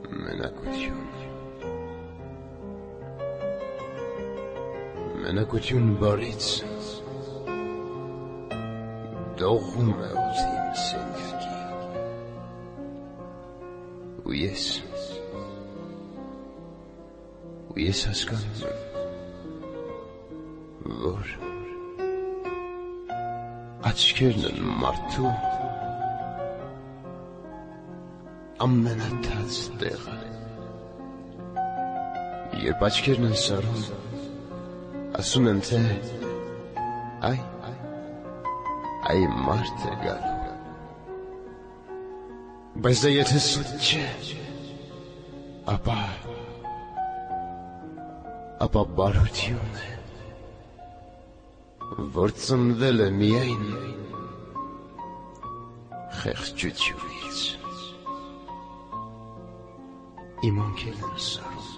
Մենակություն Մենակություն բարից դողում է ուզիմ սենյակի ու ես հասկանում եմ, որ աչքերն են մարդու ամենաթաց տեղը, երբ աչքերն են սարում, ասում են, թե այ մարդ է գալու, բայց դա եթե սուտ չէ, ապա բարություն է, որ ծնվել է միայն խեղճությունից։ Իմ ոնքել եմ սարում,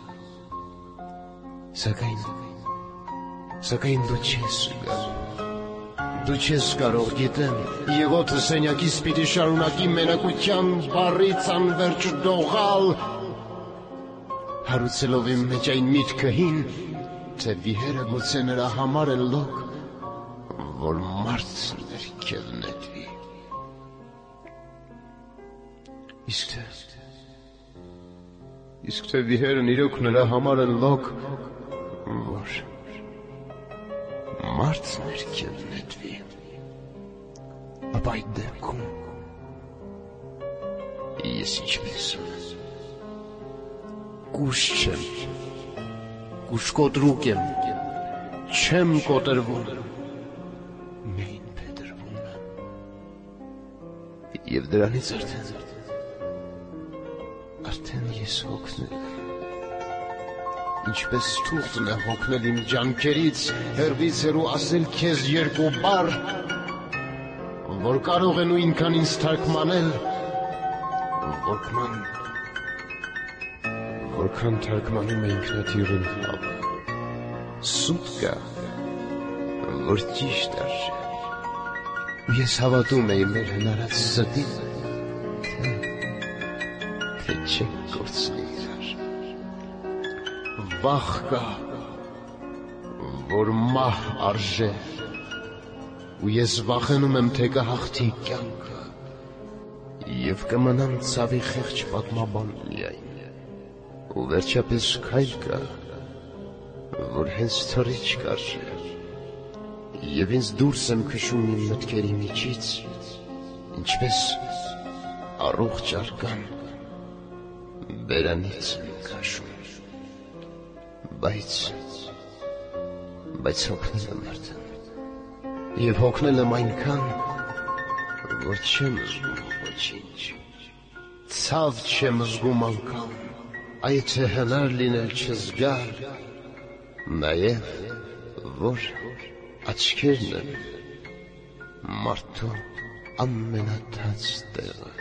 սակայն դու չես գալու, դու չես կարող գիտեմ, և օդը սենյակիս պիտի շարունակի մենակության բառից անվերջ դողալ, հարուցելով իմ մեջ այն միտքը հին, թե վիհերը գուցե նրա համար է լոկ, որ մարդ ներքև նետվի։ Իսկ թե վիհերն իրոք նրա համար են լոկ, որ մարդ ներքև նետվի, ապա այդ դեպքում ես ինչպես կուշ չեմ, կուշկոտրուկ եմ, չեմ կոտրվում, միայն փետրվում եմ, և դրանից արդեն ես հոգնել եմ, ինչպես թուղթն է հոգնել իմ ջանքերից, հեռվից հեռու ասել քեզ երկու բառ, որ կարող է նույնքան ինձ թարգմանել, որքան թարգմանում է ինքնաթիռն հավը, սուտ կա, որ ճիշտ արժե, ես հավատում էի մեր հնարած ստին, թե չենք կործնի իրար, վախ կա, որ մահ արժե, ու ես վախենում եմ, թե կհաղթի կյանքը, և կմնամ ցավի խեղճ պատմաբան միայն, ու վերջապես քայլ կա, որ հենց թռիչք արժե, և ինձ դուրս եմ քշում իմ մտքերի միջից, ինչպես առողջ արկան բերանից եմ քաշում, բայց հոգնել եմ արդեն, և հոգնել եմ այնքան, որ չեմ զգում ոչինչ, ցավ չեմ զգում անգամ, այդ թե հնար լինել չզգալ, նաև, որ աչքերն են մարդու ամենաթաց տեղը։